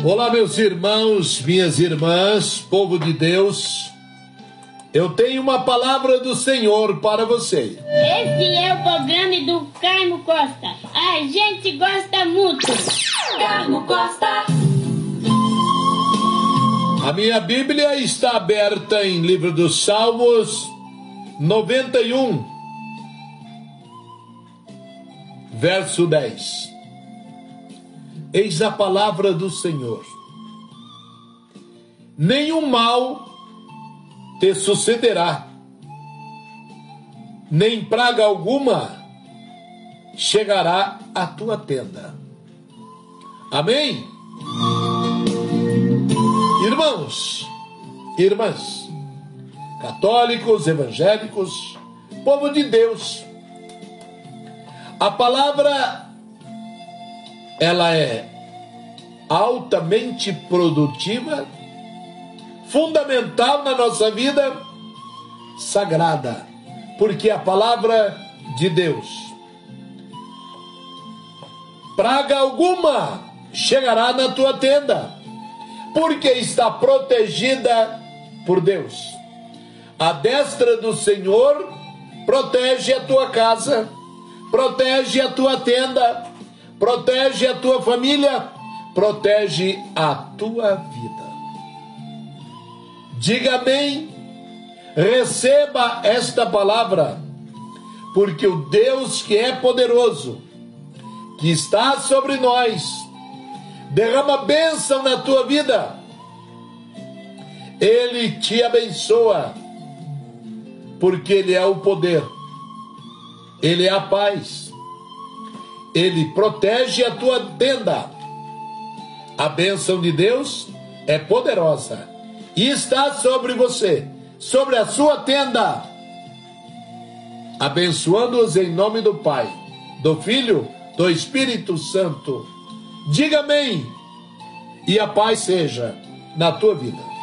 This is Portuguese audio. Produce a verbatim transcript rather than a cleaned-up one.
Olá, meus irmãos, minhas irmãs, povo de Deus. Eu tenho uma palavra do Senhor para você. Esse é o programa do Carmo Costa. A gente gosta muito. Carmo Costa. A minha Bíblia está aberta em livro dos Salmos noventa e um, verso dez. Eis a palavra do Senhor. Nenhum mal te sucederá, nem praga alguma chegará à tua tenda. Amém? Irmãos, irmãs, católicos, evangélicos, povo de Deus, a palavra ela é altamente produtiva, fundamental na nossa vida, sagrada, porque a palavra de Deus, praga alguma chegará na tua tenda, porque está protegida por Deus. A destra do Senhor protege a tua casa, protege a tua tenda, protege a tua família, protege a tua vida. Diga amém, receba esta palavra, porque o Deus que é poderoso, que está sobre nós, derrama bênção na tua vida. Ele te abençoa, porque Ele é o poder, Ele é a paz, Ele protege a tua tenda. A bênção de Deus é poderosa e está sobre você, sobre a sua tenda, abençoando-os em nome do Pai, do Filho, do Espírito Santo. Diga amém, e a paz seja na tua vida.